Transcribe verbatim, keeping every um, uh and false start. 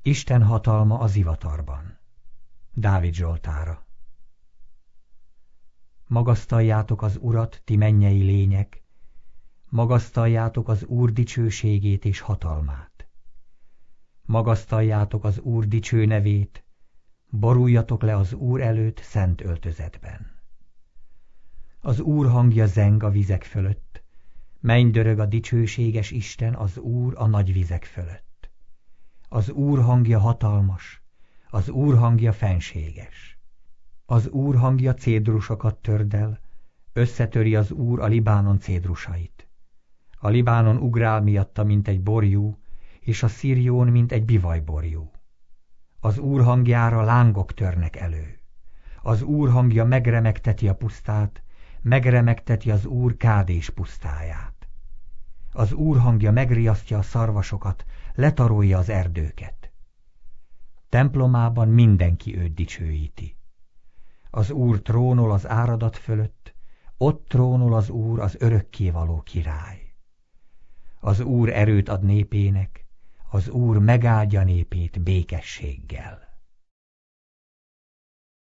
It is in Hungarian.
Isten hatalma a zivatarban. Dávid Zsoltára. Magasztaljátok az Urat, ti mennyei lények, magasztaljátok az Úr dicsőségét és hatalmát. Magasztaljátok az Úr dicső nevét, boruljatok le az Úr előtt szent öltözetben. Az Úr hangja zeng a vizek fölött, mennydörög a dicsőséges Isten, az Úr a nagy vizek fölött. Az Úr hangja hatalmas, az Úr hangja fenséges. Az Úr hangja cédrusokat tördel, összetöri az Úr a Libánon cédrusait. A Libánon ugrál miatta, mint egy borjú, és a Szirjón, mint egy bivajborjú. Az Úr hangjára lángok törnek elő. Az Úr hangja megremegteti a pusztát, megremegteti az Úr Kádés pusztáját. Az Úr hangja megriasztja a szarvasokat, letarolja az erdőket. Templomában mindenki őt dicsőíti. Az Úr trónol az áradat fölött, ott trónol az Úr, az örökkévaló király. Az Úr erőt ad népének, az Úr megáldja népét békességgel.